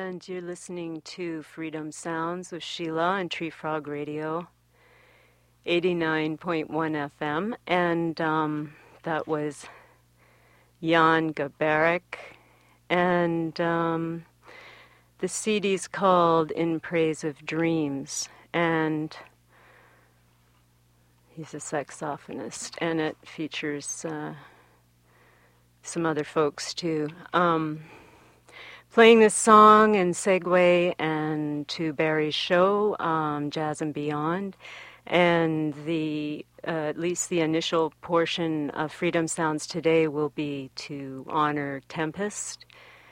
And you're listening to Freedom Sounds with Sheila on Tree Frog Radio, 89.1 FM. And that was Jan Gabarek. And the CD's called In Praise of Dreams. And he's a saxophonist. And it features some other folks too. Playing this song and segue and to Barry's show, Jazz and Beyond, and the at least the initial portion of Freedom Sounds today will be to honor Tempest,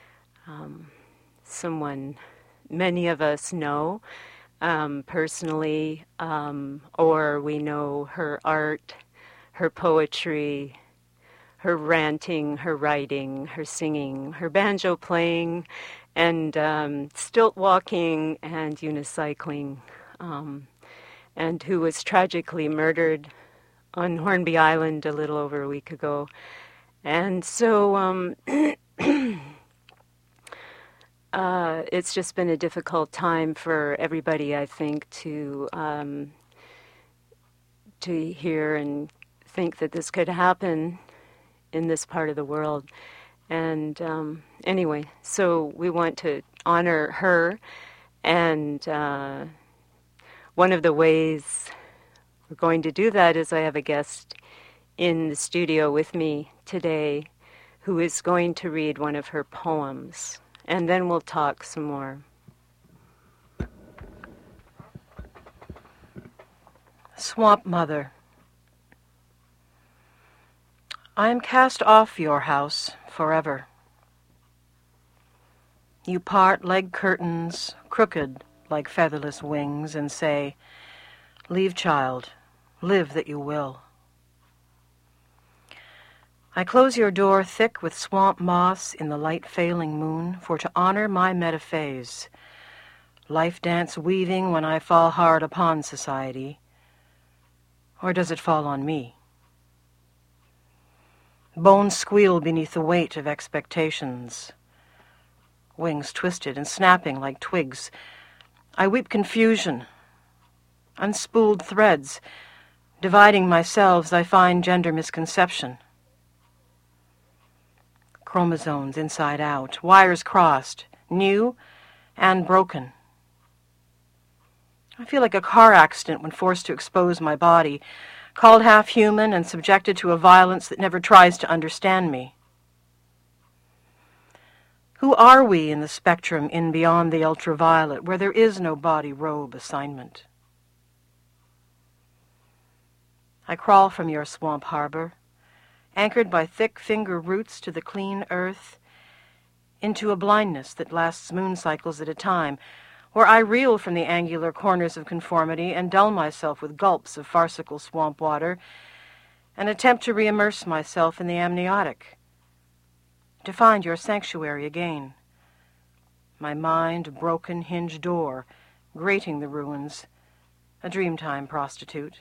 someone many of us know personally, or we know her art, her poetry, her ranting, her writing, her singing, her banjo playing, and stilt walking and unicycling, and who was tragically murdered on Hornby Island a little over a week ago. And so it's just been a difficult time for everybody, I think, to hear and think that this could happen in this part of the world. And anyway, so we want to honor her, and one of the ways we're going to do that is I have a guest in the studio with me today who is going to read one of her poems, and then we'll talk some more. Swamp Mother. I am cast off your house forever. You part leg curtains, crooked like featherless wings, and say, "Leave, child, live that you will." I close your door thick with swamp moss in the light failing moon, for to honor my metaphase, life dance weaving when I fall hard upon society. Or does it fall on me? Bones squeal beneath the weight of expectations, wings twisted and snapping like twigs. I weep confusion, unspooled threads, dividing myself I find gender misconception. Chromosomes inside out, wires crossed, new and broken. I feel like a car accident when forced to expose my body, called half-human and subjected to a violence that never tries to understand me. Who are we in the spectrum in beyond the ultraviolet, where there is no body robe assignment? I crawl from your swamp harbor, anchored by thick finger roots to the clean earth, into a blindness that lasts moon cycles at a time, where I reel from the angular corners of conformity and dull myself with gulps of farcical swamp water, and attempt to re-immerse myself in the amniotic, to find your sanctuary again. My mind a broken hinge door, grating the ruins, a dreamtime prostitute.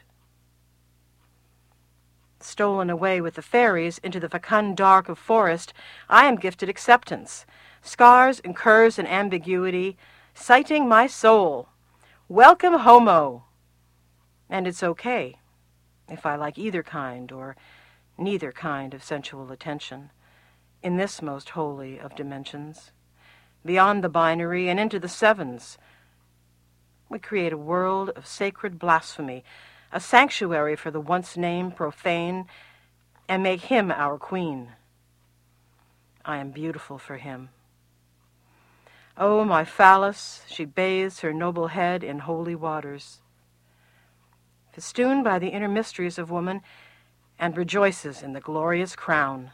Stolen away with the fairies into the fecund dark of forest, I am gifted acceptance, scars and curves and ambiguity, citing my soul. Welcome, homo. And it's okay if I like either kind or neither kind of sensual attention in this most holy of dimensions. Beyond the binary and into the sevens, we create a world of sacred blasphemy, a sanctuary for the once-named profane, and make him our queen. I am beautiful for him. Oh, my phallus, she bathes her noble head in holy waters, festooned by the inner mysteries of woman, and rejoices in the glorious crown.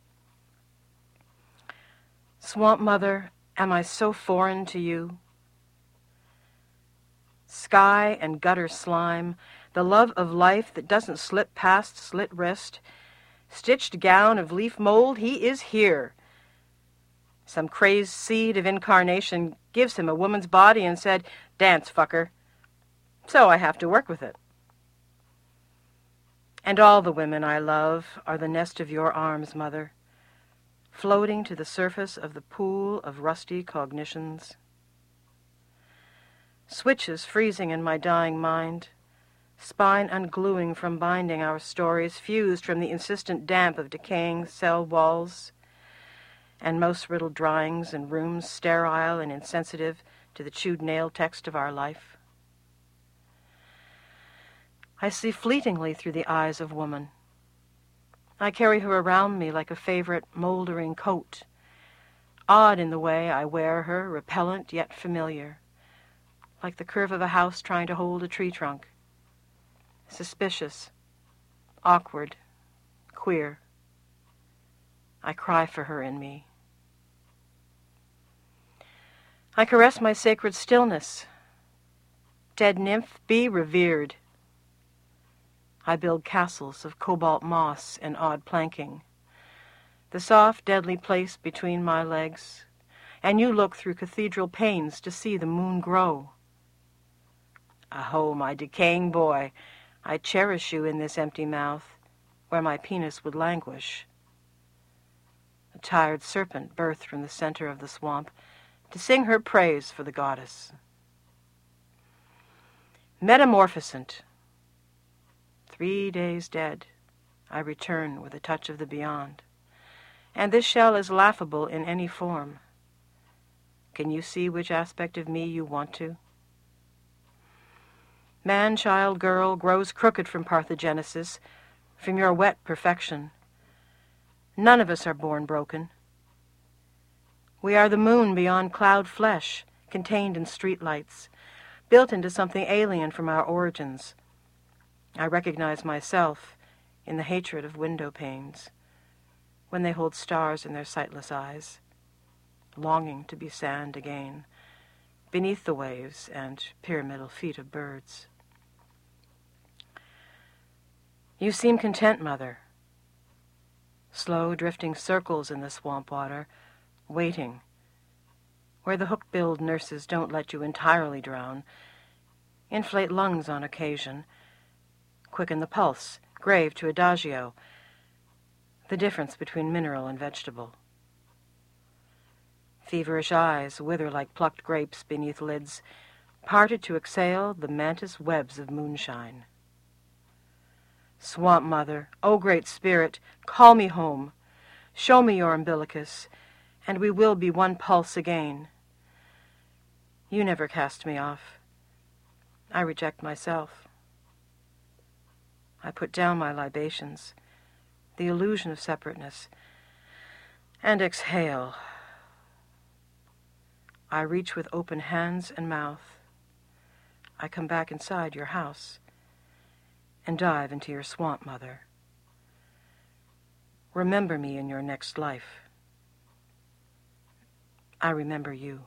Swamp Mother, am I so foreign to you? Sky and gutter slime, the love of life that doesn't slip past slit wrist, stitched gown of leaf mold, he is here. Some crazed seed of incarnation gives him a woman's body and said, "Dance, fucker." So I have to work with it. And all the women I love are the nest of your arms, Mother, floating to the surface of the pool of rusty cognitions. Switches freezing in my dying mind, spine ungluing from binding our stories, fused from the insistent damp of decaying cell walls, and most riddled drawings in rooms sterile and insensitive to the chewed nail text of our life. I see fleetingly through the eyes of woman. I carry her around me like a favorite moldering coat, odd in the way I wear her, repellent yet familiar, like the curve of a house trying to hold a tree trunk. Suspicious, awkward, queer. I cry for her in me. I caress my sacred stillness. Dead nymph, be revered. I build castles of cobalt moss and odd planking, the soft, deadly place between my legs, and you look through cathedral panes to see the moon grow. Aho, my decaying boy, I cherish you in this empty mouth, where my penis would languish. A tired serpent birthed from the center of the swamp to sing her praise for the goddess. Metamorphosant. 3 days dead, I return with a touch of the beyond, and this shell is laughable in any form. Can you see which aspect of me you want to? Man, child, girl grows crooked from parthenogenesis, from your wet perfection. None of us are born broken. We are the moon beyond cloud flesh, contained in streetlights, built into something alien from our origins. I recognize myself in the hatred of window panes, when they hold stars in their sightless eyes, longing to be sand again, beneath the waves and pyramidal feet of birds. You seem content, Mother. Slow, drifting circles in the swamp water, waiting, where the hook-billed nurses don't let you entirely drown, inflate lungs on occasion, quicken the pulse, grave to adagio, the difference between mineral and vegetable. Feverish eyes wither like plucked grapes beneath lids, parted to exhale the mantis webs of moonshine. Swamp Mother, O great spirit, call me home. Show me your umbilicus, and we will be one pulse again. You never cast me off. I reject myself. I put down my libations, the illusion of separateness, and exhale. I reach with open hands and mouth. I come back inside your house and dive into your swamp, Mother. Remember me in your next life. I remember you.